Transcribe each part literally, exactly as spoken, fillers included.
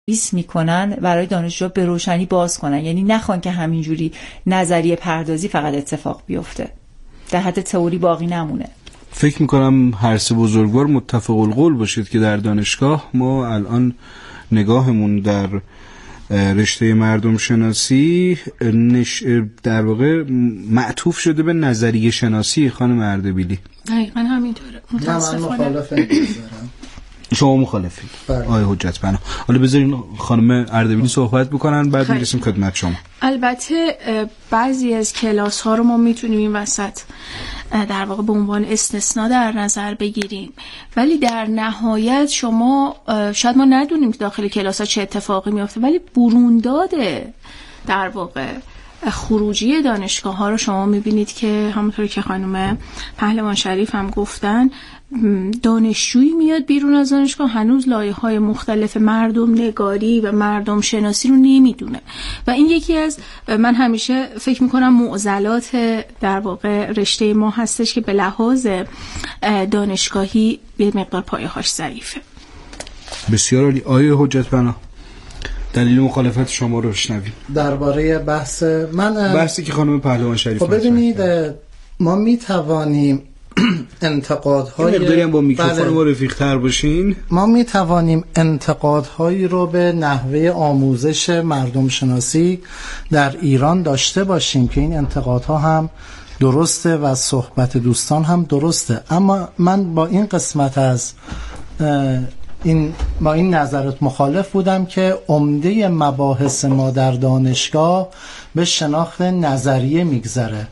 تدریس میکنن برای دانشجو به روشنی باز کنن، یعنی نخوان که همینجوری نظریه پردازی فقط اتفاق بیفته، در حد تئوری باقی نمونه. فکر میکنم هر سه بزرگوار متفق القول باشید که در دانشگاه ما الان نگاهمون در رشته مردم شناسی نش... در واقع معطوف شده به نظریه شناسی. خانم اردبیلی دقیقاً همینطوره. متاسفانه من مخالفم. شما مخالفید؟ آقای حجت پناه. حالا بذارین خانم اردبیلی صحبت بکنن بعد میرسیم خدمت شما. البته بعضی از کلاس ها رو ما میتونیم این وسط در واقع به عنوان استثناء در نظر بگیریم، ولی در نهایت شما شاید ما ندونیم که داخل کلاس ها چه اتفاقی میفته، ولی برونداد در واقع خروجی دانشگاه ها رو شما میبینید که همونطور که خانم پهلوان شریف هم گفتن، دانشجویی میاد بیرون از دانشگاه هنوز لایه‌های مختلف مردم نگاری و مردم شناسی رو نمیدونه و این یکی از من همیشه فکر میکنم معضلات در واقع رشته ما هستش که به لحاظ دانشگاهی به مقدار پایه‌هاش ضعیفه. بسیار عالی. آیه حجت پناه، دلیل مخالفت شما رو بشنویم درباره بحث من بحثی که خانم پهلوان شریف. خب ببینید ما می توانیم انتقادهای مقداری هم با میکروفون ما رفیق‌تر باشین. ما می توانیم انتقادهایی رو به نحوه آموزش مردم شناسی در ایران داشته باشیم که این انتقادها هم درسته و صحبت دوستان هم درسته، اما من با این قسمت از این با این نظرت مخالف بودم که عمده مباحث ما در دانشگاه به شناخت نظریه میگذره.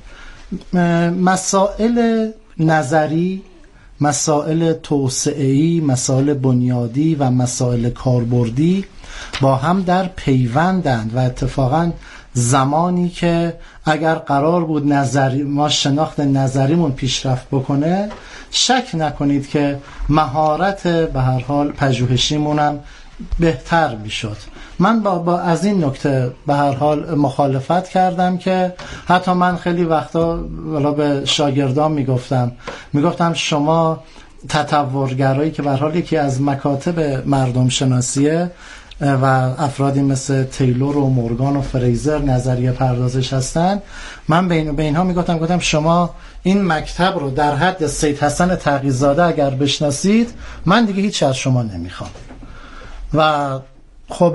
مسائل نظری، مسائل توسعه‌ای، مسائل بنیادی و مسائل کاربردی با هم در پیوندند و اتفاقا زمانی که اگر قرار بود نظری ما شناخت نظریمون پیشرفت بکنه، شک نکنید که مهارت به هر حال پژوهشیمون هم بهتر میشد. من با, با از این نکته به هر حال مخالفت کردم که حتی من خیلی وقتا ولی به شاگردان میگفتم میگفتم شما تطورگرایی که به هر حال یکی از مکاتب مردم شناسیه و افرادی مثل تیلور و مورگان و فریزر نظریه پردازش هستن، من بین به اینها میگفتم گفتم شما این مکتب رو در حد سید حسن تقی‌زاده اگر بشناسید من دیگه هیچ از شما نمیخوام. و خب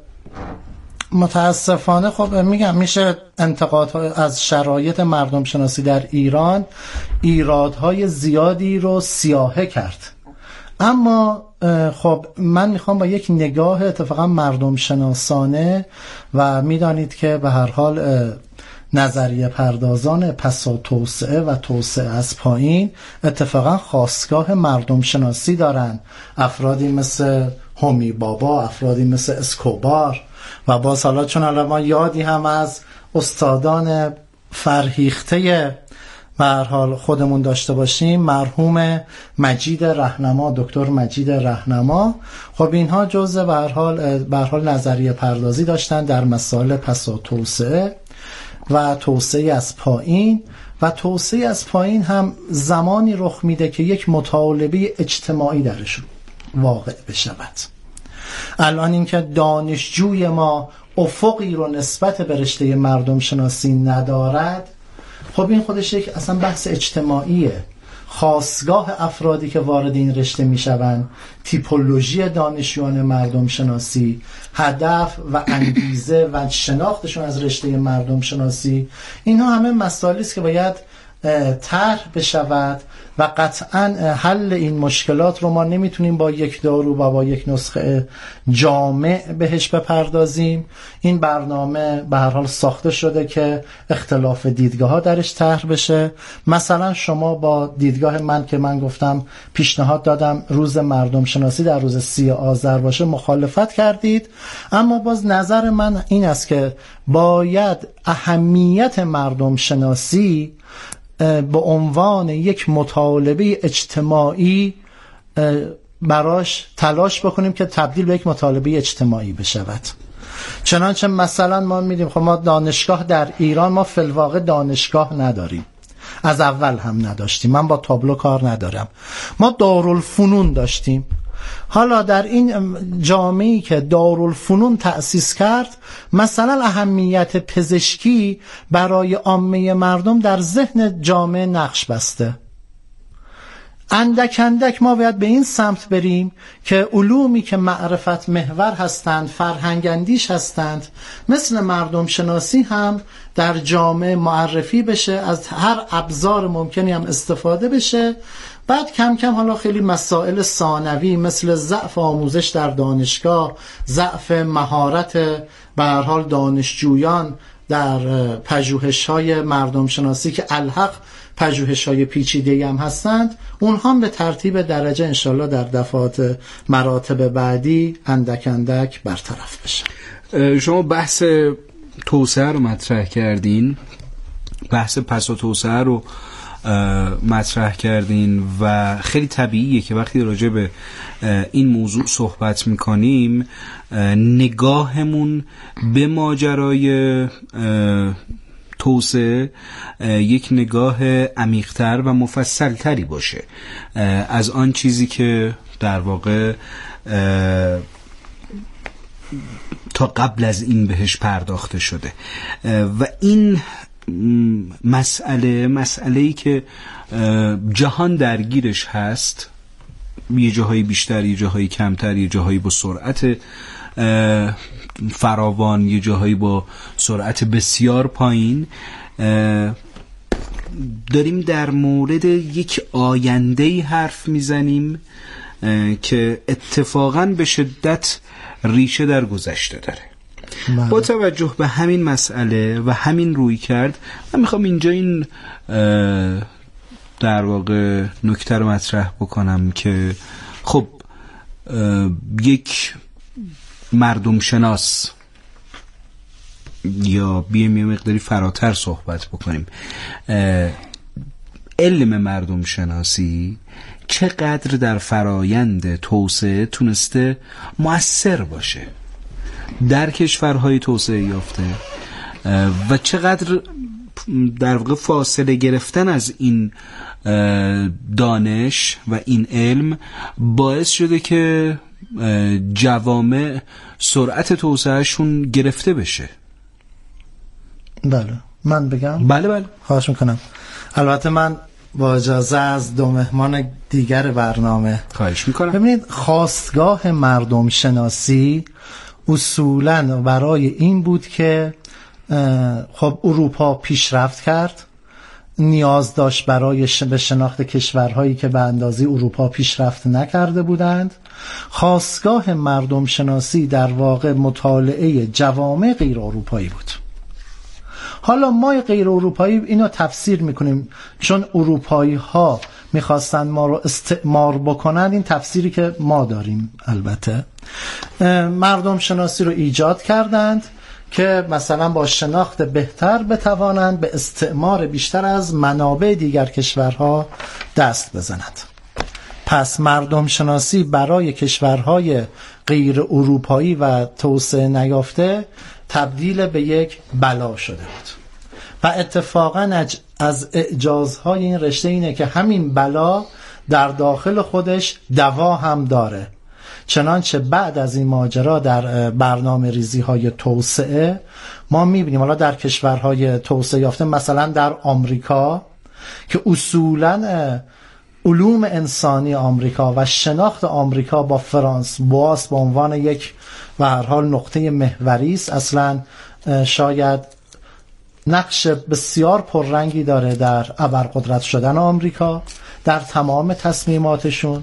متاسفانه خب میگم میشه انتقادها از شرایط مردم شناسی در ایران ایرادهای زیادی رو سیاهه کرد، اما خب من میخوام با یک نگاه اتفاقا مردم شناسانه و میدانید که به هر حال نظریه پردازان پسا توسعه و توسعه از پایین اتفاقا خاستگاه مردم شناسی دارن، افرادی مثل هومی بابا، افرادی مثل اسکوبار و باز حالا چون حالا ما یادی هم از استادان فرهیخته به هر حال خودمون داشته باشیم، مرحوم مجید رهنما، دکتر مجید رهنما، خب اینها جزء به هر حال به هر حال نظریه پردازی داشتن در مسائل پسا توسعه و توسعه از پایین و توسعه از پایین هم زمانی رخ میده که یک مطالبه اجتماعی درش واقع بشود. الان اینکه دانشجوی ما افقی رو نسبت به رشته مردم شناسی ندارد، خب این خودش یک اصلا بحث اجتماعیه. خاستگاه افرادی که وارد این رشته میشوند، تیپولوژی دانشجویان مردم شناسی، هدف و انگیزه و شناختشون از رشته مردم شناسی، اینها همه مسائلی است که باید طرح بشود و قطعا حل این مشکلات رو ما نمیتونیم با یک دارو و با یک نسخه جامع بهش بپردازیم. این برنامه به هر حال ساخته شده که اختلاف دیدگاه ها درش طرح بشه. مثلا شما با دیدگاه من که من گفتم پیشنهاد دادم روز مردم شناسی در روز سی آذر باشه مخالفت کردید، اما باز نظر من این است که باید اهمیت مردم شناسی به عنوان یک مطالبه اجتماعی براش تلاش بکنیم که تبدیل به یک مطالبه اجتماعی بشود. چنانچه مثلا ما میدیم خب ما دانشگاه در ایران ما فی الواقع دانشگاه نداریم، از اول هم نداشتیم، من با تابلو کار ندارم، ما دارالفنون داشتیم. حالا در این جامعه‌ای که دارالفنون تأسیس کرد، مثلا اهمیت پزشکی برای عامه مردم در ذهن جامعه نقش بسته. اندک اندک ما باید به این سمت بریم که علومی که معرفت محور هستند، فرهنگ اندیش هستند، مثل مردم شناسی هم در جامعه معرفی بشه، از هر ابزار ممکنی هم استفاده بشه. بعد کم کم حالا خیلی مسائل ثانوی مثل ضعف آموزش در دانشگاه، ضعف مهارت به هر حال دانشجویان در پژوهش‌های مردم شناسی که الحق پژوهش‌های پیچیده‌ای هم هستند، اونها هم به ترتیب درجه انشالله در دفعات مراتب بعدی اندک اندک برطرف بشه. شما بحث توسعه رو مطرح کردین، بحث پس و توسعه رو مطرح کردین و خیلی طبیعیه که وقتی راجع به این موضوع صحبت میکنیم نگاهمون به ماجرای توسعه یک نگاه عمیق‌تر و مفصل‌تری باشه از آن چیزی که در واقع تا قبل از این بهش پرداخته شده. و این مسئله مسئله‌ای که جهان درگیرش هست، یه جاهایی بیشتر، یه جاهایی کمتر، یه جاهایی با سرعت فراوان، یه جاهایی با سرعت بسیار پایین. داریم در مورد یک آینده‌ای حرف میزنیم که اتفاقاً به شدت ریشه در گذشته داره. ماله. با توجه به همین مسئله و همین روی کرد، من میخوام اینجا این در واقع نکته رو مطرح بکنم که خب یک مردم شناس، یا بیایم یه مقداری فراتر صحبت بکنیم، علم مردم شناسی چقدر در فرایند توسعه تونسته مؤثر باشه در کشورهای توسعه یافته و چقدر در واقع فاصله گرفتن از این دانش و این علم باعث شده که جوامع سرعت توسعهشون گرفته بشه. بله من بگم؟ بله بله خواهش میکنم. البته من با اجازه از دو مهمان دیگر برنامه خواهش میکنم. ببینید، خواستگاه مردم شناسی اصولاً برای این بود که خب اروپا پیشرفت کرد، نیاز داشت برای به شناخت کشورهایی که به اندازه اروپا پیشرفت نکرده بودند. خواستگاه مردم شناسی در واقع مطالعه جوامع غیر اروپایی بود. حالا ما غیر اروپایی اینو تفسیر میکنیم چون اروپایی ها میخواستن ما رو استعمار بکنن، این تفسیری که ما داریم. البته مردم شناسی رو ایجاد کردند که مثلا با شناخت بهتر بتوانند به استعمار بیشتر از منابع دیگر کشورها دست بزنند. پس مردم شناسی برای کشورهای غیر اروپایی و توسعه نیافته تبدیل به یک بلا شده بود و اتفاقا از اعجازهای این رشته اینه که همین بلا در داخل خودش دوا هم داره. چنانچه بعد از این ماجرا در برنامه ریزی های توسعه ما میبینیم، حالا در کشورهای توسعه یافته مثلا در آمریکا که اصولاً علوم انسانی آمریکا و شناخت آمریکا با فرانس بواس به عنوان یک به هر حال نقطه محوری است، اصلا شاید نقش بسیار پررنگی داره در ابرقدرت شدن آمریکا در تمام تصمیماتشون،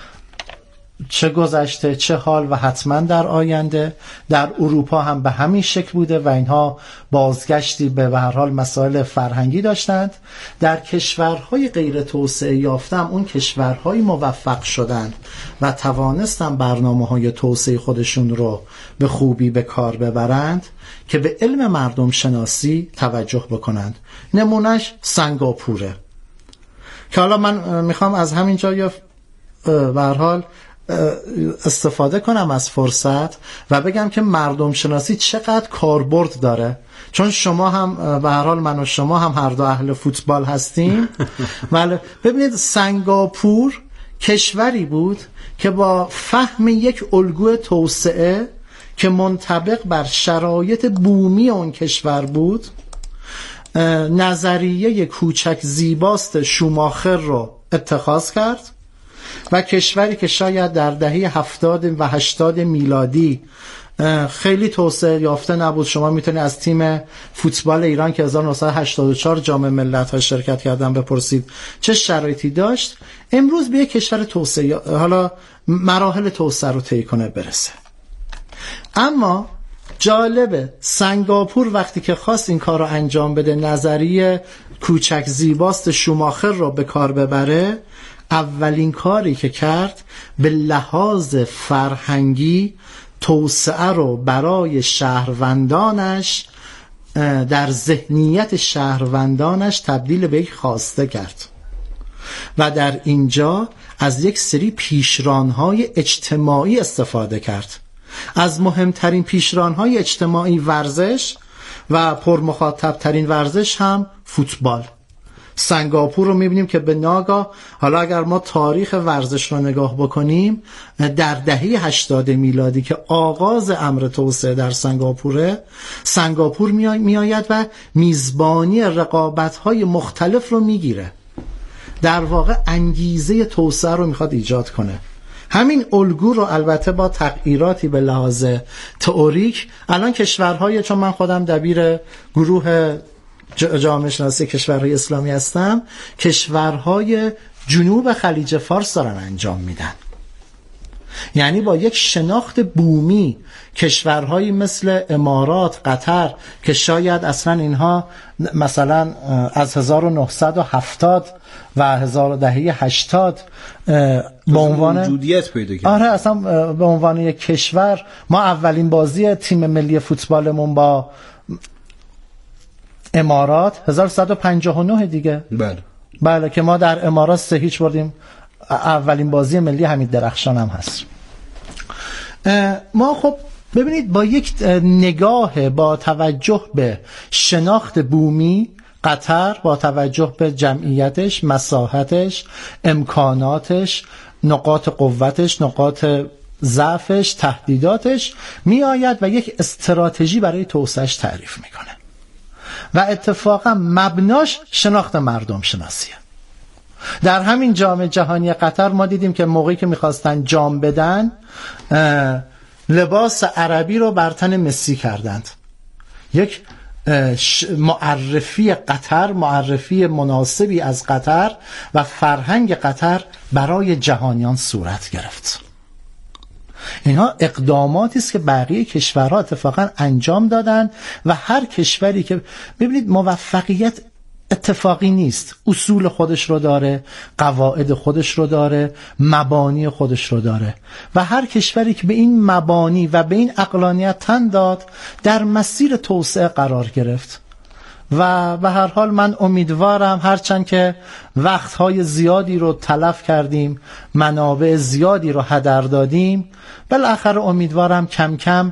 چه گذشته چه حال و حتما در آینده. در اروپا هم به همین شکل بوده و اینها بازگشتی به به هر حال مسائل فرهنگی داشتند. در کشورهای غیر توسعه یافته هم اون کشورهای موفق شدند و توانستن برنامه‌های توسعه خودشون رو به خوبی به کار ببرند که به علم مردم شناسی توجه بکنند. نمونهش سنگاپوره که حالا من میخوام از همین جا به هر حال استفاده کنم از فرصت و بگم که مردم شناسی چقدر کاربرد داره، چون شما هم به هر حال من و شما هم هر دو اهل فوتبال هستیم. ولی ببینید سنگاپور کشوری بود که با فهم یک الگوی توسعه که منطبق بر شرایط بومی اون کشور بود نظریه کوچک زیباست شوماخر رو اتخاذ کرد و کشوری که شاید در دهه هفتاد و هشتاد میلادی خیلی توسعه یافته نبود، شما میتونید از تیم فوتبال ایران که هزار و نهصد و هشتاد و چهار جام ملت‌ها شرکت کردن بپرسید چه شرایطی داشت، امروز به یک کشور توسعه حالا مراحل توسعه رو طی کنه برسه. اما جالبه سنگاپور وقتی که خواست این کار رو انجام بده، نظریه کوچک زیباست شوماخر رو به کار ببره، اولین کاری که کرد به لحاظ فرهنگی توسعه رو برای شهروندانش در ذهنیت شهروندانش تبدیل به یک خواسته کرد و در اینجا از یک سری پیشرانهای اجتماعی استفاده کرد. از مهمترین پیشرانهای اجتماعی ورزش و پرمخاطب ترین ورزش هم فوتبال. سنگاپور رو میبینیم که به ناگاه، حالا اگر ما تاریخ ورزش رو نگاه بکنیم، در دهه هشتاد میلادی که آغاز امر توسعه در سنگاپوره، سنگاپور میآید و میزبانی رقابت‌های مختلف رو میگیره، در واقع انگیزه توسعه رو میخواد ایجاد کنه. همین الگو رو البته با تغییراتی به لحاظ تئوریک الان کشورهای، چون من خودم دبیر گروه جامعه شناسی کشورهای اسلامی هستم، کشورهای جنوب خلیج فارس دارن انجام میدن. یعنی با یک شناخت بومی کشورهایی مثل امارات، قطر که شاید اصلا اینها مثلا از هزار و نهصد و هفتاد و هزار دهه هشتاد به عنوان موجودیت پیدا کرد. آره اصلا به عنوان یک کشور، ما اولین بازی تیم ملی فوتبالمون با امارات هزار و سیصد و پنجاه و نه دیگه. بله بله که ما در امارات سه هیچ بردیم. اولین بازی ملی حمید درخشان هم هست. ما خب ببینید با یک نگاه با توجه به شناخت بومی، قطر با توجه به جمعیتش، مساحتش، امکاناتش، نقاط قوتش، نقاط ضعفش، تهدیداتش، می آید و یک استراتژی برای توسعهش تعریف میکنه و اتفاقا مبناش شناخت مردم شناسیه. در همین جام جهانی قطر ما دیدیم که موقعی که میخواستن جام بدن لباس عربی رو بر تن مسی کردند. یک معرفی قطر، معرفی مناسبی از قطر و فرهنگ قطر برای جهانیان صورت گرفت. اینها اقداماتی است که بقیه کشورها اتفاقا انجام دادن و هر کشوری که ببینید موفقیت اتفاقی نیست، اصول خودش رو داره، قواعد خودش رو داره، مبانی خودش رو داره و هر کشوری که به این مبانی و به این عقلانیت تن داد در مسیر توسعه قرار گرفت. و به هر حال من امیدوارم هرچند که وقتهای زیادی رو تلف کردیم، منابع زیادی رو هدر دادیم، بالاخره امیدوارم کم کم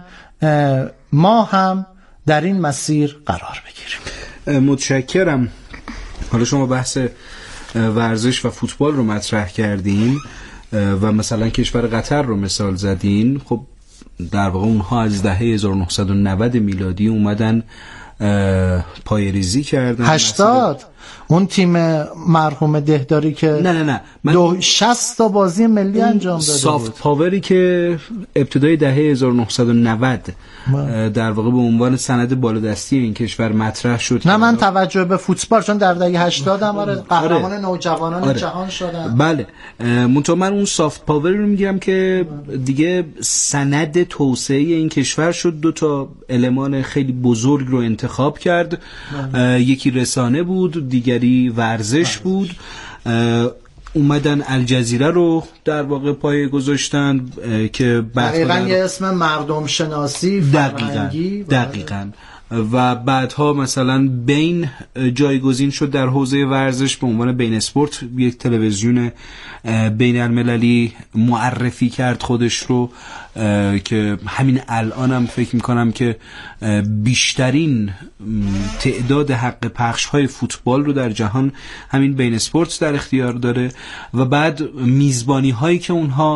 ما هم در این مسیر قرار بگیریم. متشکرم. حالا شما بحث ورزش و فوتبال رو مطرح کردین و مثلا کشور قطر رو مثال زدین. خب در واقع اونها از دهه هزار و نهصد و نود میلادی اومدن پایه‌ریزی کردن. هشتاد اون تیم مرحوم دهداری که نه نه نه من دو شصت تا بازی ملی انجام داده بود. سافت پاوری که ابتدای دهه هزار و نهصد و نود در واقع به عنوان سند بالادستی این کشور مطرح شد. نه من توجه به فوتبال، چون در دهه هشتاد هم آره قهرمان نوجوانان آره. جهان شدن. بله منتها من اون سافت پاوری رو میگم که دیگه سند توسعه این کشور شد. دو تا المان خیلی بزرگ رو انتخاب کرد. یکی رسانه بود، دیگری ورزش بود. اومدن الجزیره رو در واقع پایه گذاشتن که دقیقاً یه اسم مردم شناسی فرهنگی دقیقاً و بعدها مثلا بین جایگزین شد در حوزه ورزش به عنوان بین اسپورت. یک تلویزیون بین المللی معرفی کرد خودش رو که همین الان هم فکر میکنم که بیشترین تعداد حق پخش های فوتبال رو در جهان همین بین اسپورت در اختیار داره و بعد میزبانی هایی که اونها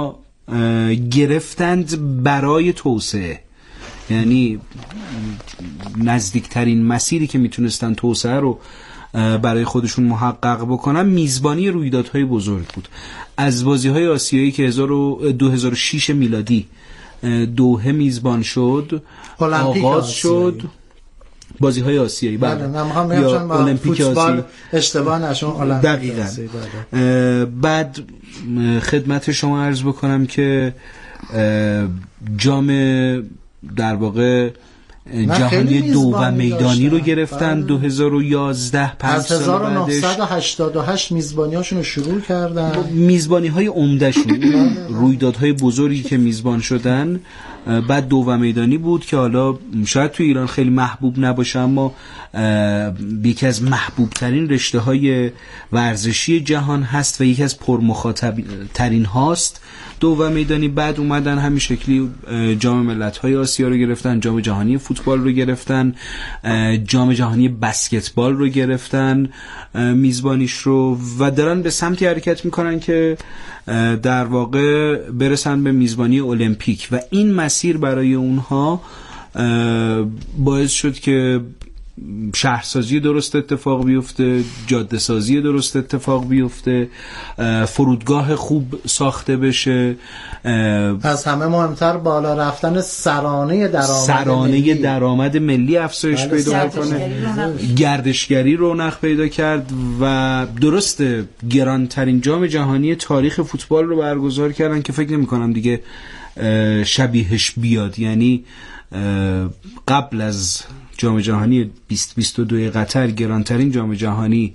گرفتند برای توسعه، یعنی نزدیکترین مسیری که میتونستن توسعه رو برای خودشون محقق بکنن میزبانی رویدادهای بزرگ بود. از بازی‌های آسیایی که دو هزار و شش میلادی دوحه میزبان شد، آغاز شد بازی‌های آسیایی، بله من یا المپیک آسیایی اشتباه نشون المپیک دقیقاً. بعد خدمت شما عرض بکنم که جام در واقع جهانی دو و میدانی رو گرفتن دو هزار و یازده، پنج از هزار و نهصد و هشتاد و هشت میزبانی‌هاشون رو شروع کردن. میزبانی‌های عمده‌شون رویدادهای بزرگی که میزبان شدن. بعد دو و میدانی بود که حالا شاید تو ایران خیلی محبوب نباشه، اما یکی از محبوب ترین رشته های ورزشی جهان هست و یکی از پرمخاطب ترین هاست دو و میدانی. بعد اومدن همین شکلی جام ملت‌های آسیا رو گرفتن، جام جهانی فوتبال رو گرفتن، جام جهانی بسکتبال رو گرفتن میزبانیش رو، و دارن به سمتی حرکت میکنن که در واقع برسن به میزبانی المپیک. و این مسیر برای اونها باعث شد که شهرسازی درست اتفاق بیفته، جاده سازی درست اتفاق بیفته، فرودگاه خوب ساخته بشه، از همه مهمتر بالا رفتن سرانه درآمد سرانه ملی. درآمد ملی افزایش پیدا کنه، گردشگری رونق پیدا کرد و درسته گرانترین جام جهانی تاریخ فوتبال رو برگزار کردن که فکر نمی کنم دیگه شبیهش بیاد. یعنی قبل از جام جهانی بیست بیست و دو قطر گرانترین جام جهانی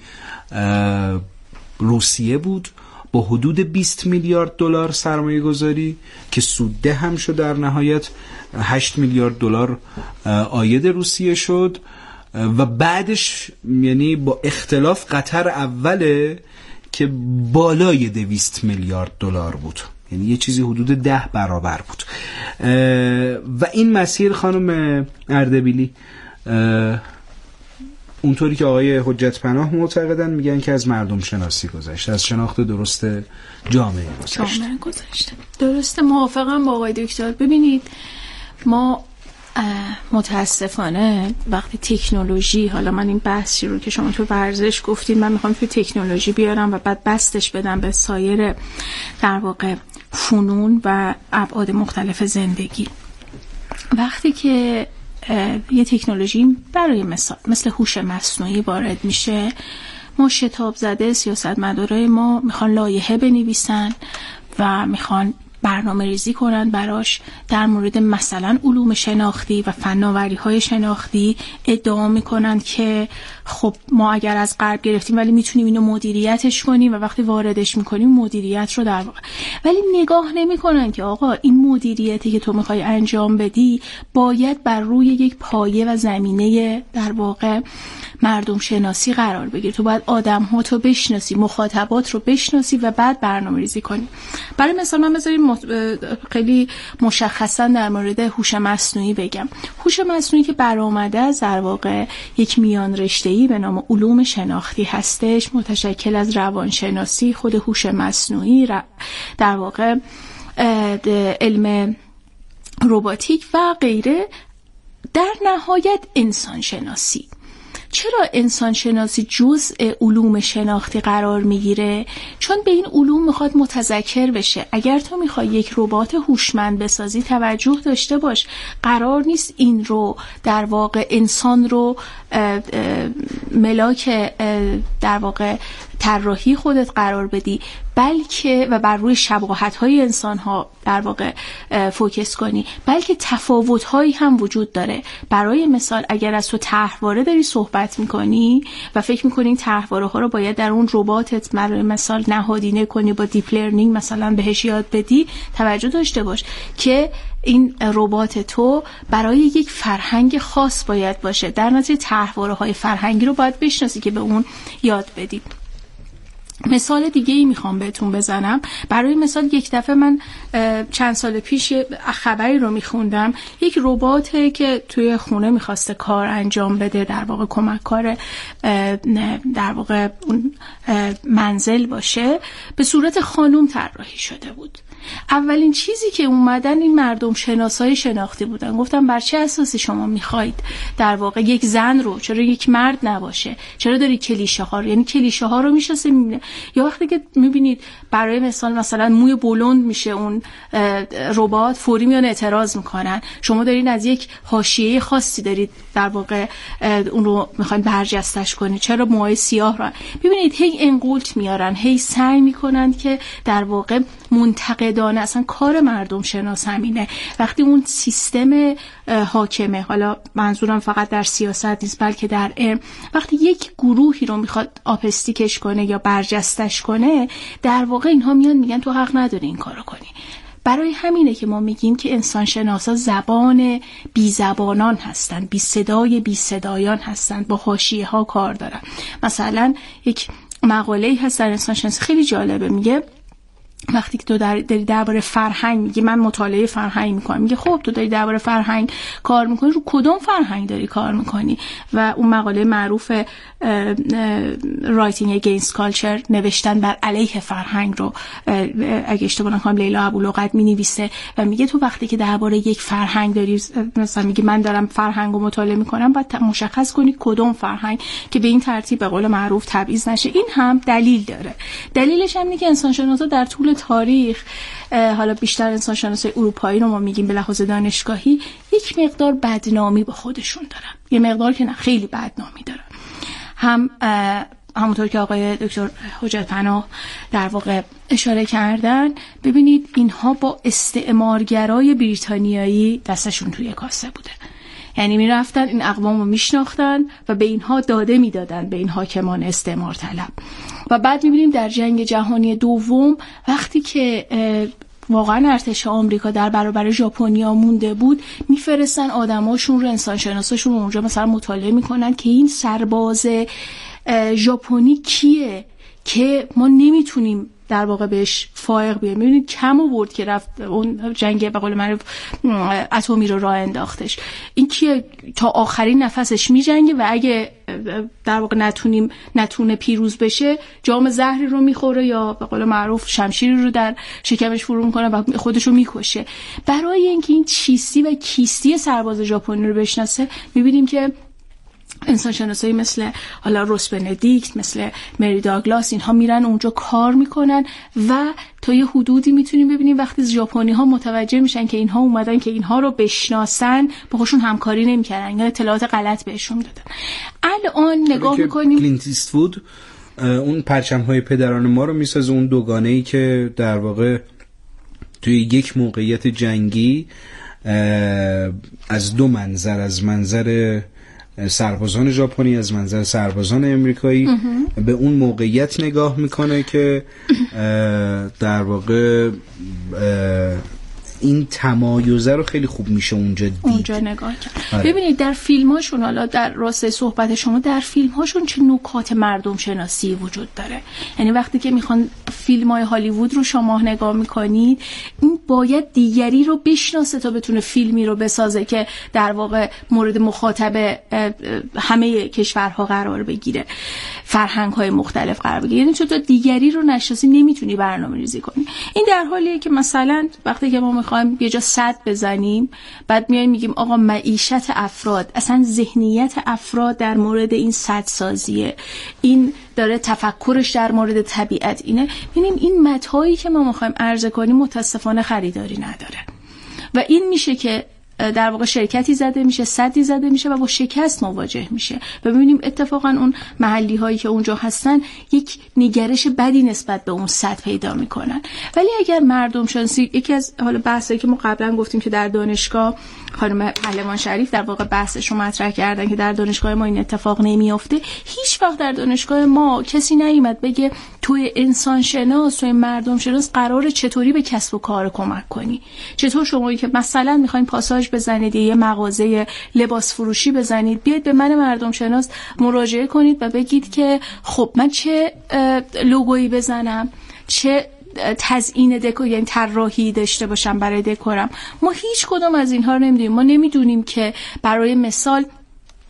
روسیه بود با حدود بیست میلیارد دلار سرمایه گذاری که سودده هم شد، در نهایت هشت میلیارد دلار عاید روسیه شد. و بعدش یعنی با اختلاف قطر اوله که بالای دویست میلیارد دلار بود، یعنی یه چیزی حدود ده برابر بود. و این مسیر خانم اردبیلی اونطوری که آقای حجت پناه معتقدن میگن که از مردم شناسی گذشته، از شناخت درست جامعه گذشته. جامعه گذشته درسته، موافقم با آقای دکتر. ببینید ما متاسفانه وقتی تکنولوژی، حالا من این بحثی رو که شما تو ورزش گفتید من میخوام توی تکنولوژی بیارم و بعد بستش بدم به سایر در واقع فنون و ابعاد مختلف زندگی. وقتی که یه تکنولوژی برای مثال مثل هوش مصنوعی وارد میشه، ما شتاب زده سیاستمدارای ما میخوان لایحه بنویسن و میخوان برنامه ریزی کنن براش در مورد مثلا علوم شناختی و فناوری های شناختی. ادعا میکنن که خب ما اگر از غرب گرفتیم ولی میتونیم اینو مدیریتش کنیم و وقتی واردش میکنیم مدیریت رو در واقع، ولی نگاه نمیکنن که آقا این مدیریتی که تو میخوای انجام بدی باید بر روی یک پایه و زمینه در واقع مردم شناسی قرار بگیره. تو باید آدم ها تو بشناسی، مخاطبات رو بشناسی و بعد برنامه ریزی کنی. برای مثال من بذاریم خیلی مشخصا در مورد هوش مصنوعی بگم. هوش مصنوعی که برآمده از در واقع یک میان رشته‌ای به نام علوم شناختی هستش، متشکل از روانشناسی، خود هوش مصنوعی، در واقع علم رباتیک و غیره، در نهایت انسان شناسی. چرا انسان شناسی جزء علوم شناختی قرار میگیره؟ چون به این علوم میخواد متذکر بشه. اگر تو میخوای یک ربات هوشمند بسازی توجه داشته باش، قرار نیست این رو در واقع انسان رو ملاک در واقع طراحی خودت قرار بدی، بلکه و بر روی شباهت‌های انسان‌ها در واقع فوکس کنی، بلکه تفاوت‌هایی هم وجود داره. برای مثال اگر از تو طرحواره داری صحبت می‌کنی و فکر می‌کنی این طرحواره‌ها رو باید در اون رباتت برای مثال نهادینه کنی، با دیپ لرنینگ مثلا بهش یاد بدی، توجه داشته باش که این ربات تو برای یک فرهنگ خاص باید باشه. در نتیجه طرحواره‌های فرهنگی رو باید بشناسی که به اون یاد بدی. مثال دیگه ای میخوام بهتون بزنم. برای مثال یک دفعه من چند سال پیش خبری رو میخوندم، یک رباته که توی خونه میخواسته کار انجام بده، در واقع کمک کار در واقع اون منزل باشه، به صورت خانوم طراحی شده بود. اولین چیزی که اومدن این مردم شناسای شناختی بودن، گفتن بر چه اساسی شما میخواید در واقع یک زن رو، چرا یک مرد نباشه، چرا داری کلیشه ها رو، یعنی کلیشه ها رو میشناسه میبینه. یا وقتی که میبینید برای مثال مثلا موی بلند میشه اون ربات، فوری میان اعتراض میکنن، شما دارین از یک حاشیه خاصی دارید در واقع اون رو میخواین برجستش کنید، چرا موهای سیاه رو. ببینید هی انقلت میارن، هی سعی میکنن که در واقع منتقدانه، اصلا کار مردم شناس همینه، وقتی اون سیستم حاکمه، حالا منظورم فقط در سیاست نیست بلکه در علم، وقتی یک گروهی رو میخواد آپستیکش کنه یا برجستش کنه، در واقع اینها میان میگن تو حق نداری این کارو کنی. برای همینه که ما میگیم که انسان شناسا زبان بی زبانان هستن، بی صدای بی صدایان هستن، با حاشیه ها کار دارن. مثلا یک مقاله‌ای هست در انسان شناسی خیلی جالبه، میگه وقتی که تو داری درباره فرهنگ میگی، من مطالعه فرهنگ میکنم، میگه خب تو داری درباره فرهنگ کار میکنی، رو کدوم فرهنگ داری کار میکنی؟ و اون مقاله معروف Writing Against Culture، نوشتن بر علیه فرهنگ رو اگه اشتباه نکنم لیلا ابولغد مینویسه و میگه تو وقتی که درباره یک فرهنگ داری، مثلا میگه من دارم فرهنگ رو مطالعه میکنم، باید مشخص کنی کدوم فرهنگ که به این ترتیب به قول معروف تبعیض نشه. این هم دلیل داره. دلیلش هم اینه که انسان شناسا در طول تاریخ، حالا بیشتر انسان شناسای اروپایی رو ما میگیم به لحاظ دانشگاهی، یک مقدار بدنامی با خودشون دارن، یه مقدار که نه خیلی بدنامی دارن. هم همونطور که آقای دکتر حجت پناه در واقع اشاره کردن، ببینید اینها با استعمارگرای بریتانیایی دستشون توی کاسه بوده، یعنی میرفتن این اقوام رو میشناختن و به اینها داده میدادن، به این حاکمان استعمار طلب. و بعد میبینیم در جنگ جهانی دوم وقتی که واقعا ارتش آمریکا در برابر ژاپنیا مونده بود، میفرستن آدماشون رو، انسان شناساشون رو اونجا مثلا مطالعه میکنن که این سرباز ژاپنی کیه که ما نمیتونیم در واقع بهش فائق بیایم. میبینید کم آورد که رفت اون جنگ به قول معروف اتمی رو راه انداختش. این کیه؟ تا آخرین نفسش میجنگه و اگه در واقع نتونیم نتونه پیروز بشه، جام زهری رو میخوره یا به قول معروف شمشیری رو در شکمش فرو میکنه و خودش رو میکشه. برای اینکه این چیستی و کیستی سرباز ژاپنی رو بشناسه، میبینیم که انسان شناسایی مثل حالا روس بندیکت، مثل مری داگلاس، اینها میرن اونجا کار میکنن و تا یه حدودی میتونیم ببینیم وقتی ژاپنی ها متوجه میشن که اینها اومدن که اینها رو بشناسن، باهاشون همکاری نمیکردن یا اطلاعات غلط بهشون دادن. الان نگاه میکنیم کلینت ایستوود اون پرچم های پدران ما رو میسازه، اون دوگانه ای که در واقع توی یک موقعیت جنگی از دو منظر، از منظر سربازان ژاپنی، از منظر سربازان امریکایی به اون موقعیت نگاه میکنه که در واقع این تمایزه رو خیلی خوب میشه اونجا دید، اونجا نگاه کرد. ببینید در فیلم‌هاشون، حالا در راسته صحبت شما، در فیلم‌هاشون چه نکات مردم شناسی وجود داره. یعنی وقتی که میخوان فیلم‌های هالیوود رو شما نگاه میکنید، این باید دیگری رو بشناسه تا بتونه فیلمی رو بسازه که در واقع مورد مخاطب همه کشورها قرار بگیره، فرهنگ‌های مختلف قرار بگیره. یعنی چون تو دیگری رو نشناسی نمیتونی برنامه‌ریزی کنی. این در حالیه که مثلا وقتی که ما میخوایم یه جا صد بزنیم، بعد میایم میگیم آقا معیشت افراد، اصلا ذهنیت افراد در مورد این صد سازیه، این داره تفکرش در مورد طبیعت اینه. ببینیم این متاعی که ما میخوایم عرضه کنیم متاسفانه خریداری نداره و این میشه که در واقع شرکتی زده میشه، صدی زده میشه و با شکست مواجه میشه و ببینیم اتفاقا اون محلی هایی که اونجا هستن یک نگرش بدی نسبت به اون صد پیدا میکنن. ولی اگر مردم شناسی، یکی از حالا بحثایی که ما قبلا گفتیم که در دانشگاه خانم پهلوان شریف در واقع بحثش رو مطرح کردن که در دانشگاه ما این اتفاق نمیافته، هیچ وقت در دانشگاه ما کسی نیامد بگه توی انسان شناس، توی مردم شناس قراره چطوری به کسب و کار کمک کنی. چطور شمایی که مثلا میخواین پاساژ بزنید، یه مغازه لباس فروشی بزنید، بیاید به من مردم شناس مراجعه کنید و بگید که خب من چه لوگویی بزنم، چه تزیین دکور، یعنی طراحی داشته باشم برای دکورم. ما هیچ کدوم از اینها رو نمیدونیم. ما نمیدونیم که برای مثال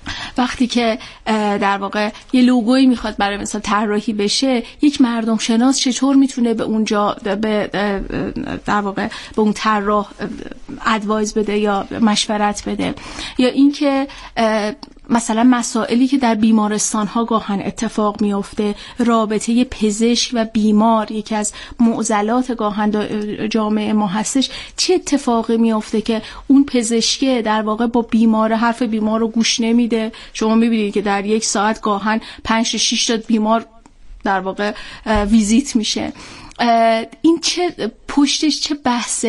وقتی که در واقع یه لوگویی میخواد برای مثلا طراحی بشه، یک مردم شناس چطور میتونه به اونجا به در واقع به اون طراح ادوایز بده یا مشورت بده، یا اینکه مثلا مسائلی که در بیمارستان ها گاهن اتفاق میفته، رابطه پزشک و بیمار یکی از معضلات گاهن جامعه ما هستش، چه اتفاقی میفته که اون پزشکه در واقع با بیمار حرف بیمار رو گوش نمیده. شما میبینید که در یک ساعت گاهن پنج تا شش تا بیمار در واقع ویزیت میشه. این چه پشتش چه بحث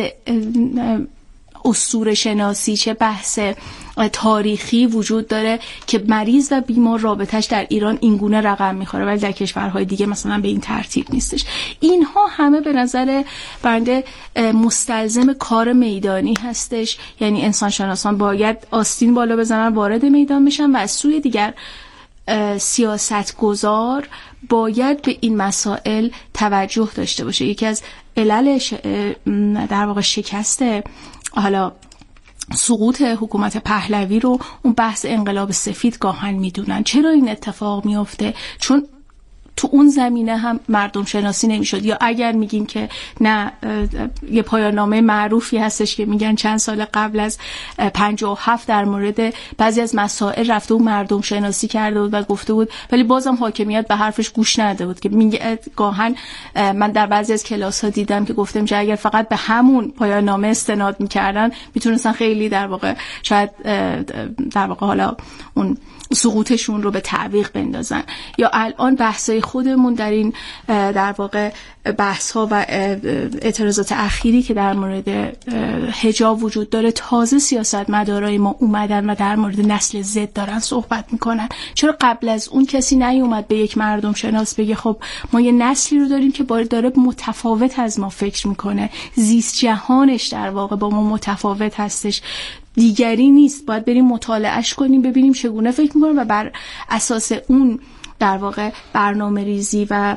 اسطوره شناسی، چه بحث تاریخی وجود داره که مریض و بیمار رابطش در ایران اینگونه رقم میخوره ولی در کشورهای دیگه مثلا به این ترتیب نیستش. اینها همه به نظر بنده مستلزم کار میدانی هستش، یعنی انسان شناسان باید آستین بالا بزنن، وارد میدان بشن و از سوی دیگر سیاستگزار باید به این مسائل توجه داشته باشه. یکی از علل در واقع شکست حالا سقوط حکومت پهلوی رو اون بحث انقلاب سفید گاهن میدونن. چرا این اتفاق میفته؟ چون تو اون زمینه هم مردم شناسی نمیشد. یا اگر میگیم که نه، یه پایان نامه معروفی هستش که میگن چند سال قبل از پنجاه و هفت در مورد بعضی از مسائل رفته و مردم شناسی کرده بود و گفته بود، ولی بازم حاکمیت به حرفش گوش نداده بود. که میگه گاهن من در بعضی از کلاس ها دیدم که گفتم که اگر فقط به همون پایان نامه استناد میکردن میتونستن خیلی در واقع شاید در واقع حالا اون سقوطشون رو به تعویق بندازن. یا الان بحثای خودمون در این در واقع بحث ها و اعتراضات اخیری که در مورد حجاب وجود داره، تازه سیاستمدارای ما اومدن و در مورد نسل زد دارن صحبت میکنن. چرا قبل از اون کسی نیومد به یک مردم شناس بگه خب ما یه نسلی رو داریم که داره متفاوت از ما فکر میکنه، زیست جهانش در واقع با ما متفاوت هستش، دیگری نیست، باید بریم مطالعهش کنیم ببینیم چگونه فکر میکنیم و بر اساس اون در واقع برنامه ریزی و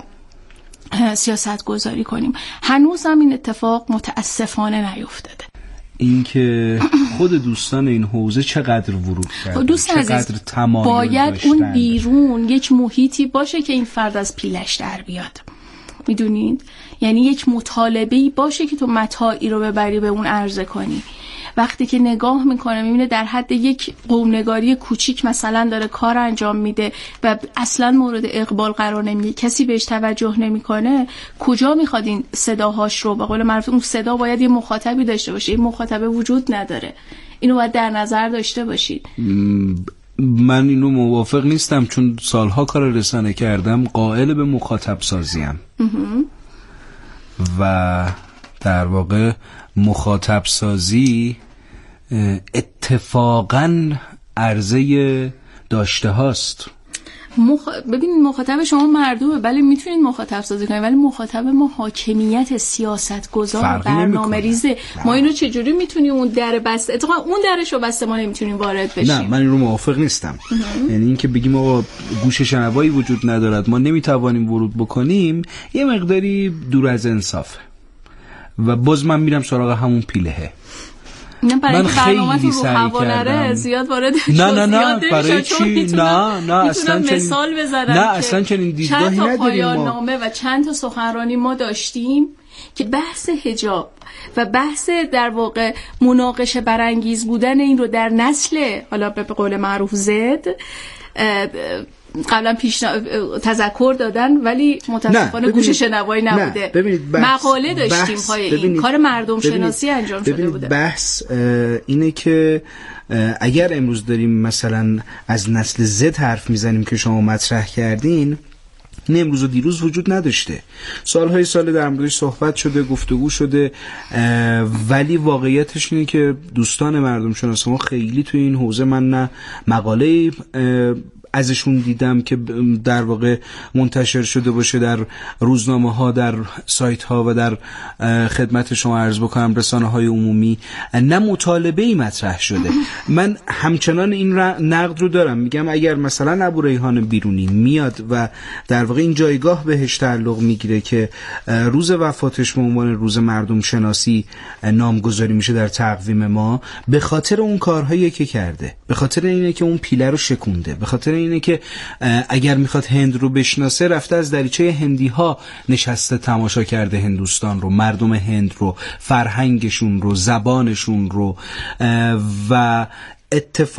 سیاست گذاری کنیم. هنوز هم این اتفاق متاسفانه نیفتاده. اینکه خود دوستان این حوزه چقدر ورود کردن، دوستان چقدر تمایل باید داشتن. اون بیرون یک محیطی باشه که این فرد از پیلش در بیاد، میدونید؟ یعنی یک مطالبه‌ای باشه که تو متاعی رو ببری به اون عرضه کنی. وقتی که نگاه میکنه میبینه در حد یک قومنگاری کوچیک مثلا داره کار انجام میده و اصلا مورد اقبال قرار نمیگیره، کسی بهش توجه نمیکنه، کجا میخواد این صداهاش رو؟ به قول معروف اون صدا باید یه مخاطبی داشته باشه، این مخاطبه وجود نداره. اینو باید در نظر داشته باشید. من اینو موافق نیستم، چون سالها کار رسانه کردم، قائل به مخاطب سازیم و در واقع مخاطب سازی اتفاقاً عرضه داشته هاست. مخ... ببینید مخاطب شما مردمه، بله میتونید مخاطب سازی کنید، ولی مخاطب ما حاکمیت، سیاستگزار، برنامه ریزه. ما اینو چجوری میتونیم اون در بسته اتفاقا اون درشو بسته ما نمیتونیم وارد بشیم؟ نه، من این رو موافق نیستم. یعنی اینکه بگیم آقا گوش شنوایی وجود ندارد، ما نمیتوانیم ورود بکنیم، یه مقداری دور از انصافه و باز من میرم سراغ همون پیلهه. من خیلی سعی کردم زیاد وارد نه نه نه برای چی؟ نه نه اصلا مثال بزنم نه اصلا چنین دیدگاهی نداریم. چند تا پایان نامه و چند تا سخنرانی ما داشتیم که بحث حجاب و بحث در واقع مناقشه برانگیز بودن این رو در نسل حالا به قول معروف زد قبلا پیش تذکر دادن، ولی متاسفانه گوش شنوایی نبوده. ببینید مقاله داشتیم پای این کار مردم شناسی انجام شده بوده. بحث اینه که اگر امروز داریم مثلا از نسل زد حرف میزنیم که شما مطرح کردین، این امروز و دیروز وجود نداشته. سالهای سال در موردش صحبت شده، گفتگو شده، ولی واقعیتش اینه که دوستان مردم شناس ما خیلی توی این حوزه، من نه مقاله ازشون دیدم که در واقع منتشر شده باشه در روزنامه ها، در سایت ها و در خدمت شما عرض بکنم رسانه های عمومی، نه مطالبه ای مطرح شده. من همچنان این نقد رو دارم، میگم اگر مثلا ابو ریحان بیرونی میاد و در واقع این جایگاه بهش تعلق میگیره که روز وفاتش به عنوان روز مردم شناسی نامگذاری میشه در تقویم ما، به خاطر اون کارهایی که کرده، به خاطر اینه که اون پیله رو شکونده، به خاطر اینه که اگر میخواد هند رو بشناسه رفته از دریچه هندی ها نشسته تماشا کرده هندوستان رو، مردم هند رو، فرهنگشون رو، زبانشون رو و اتفاق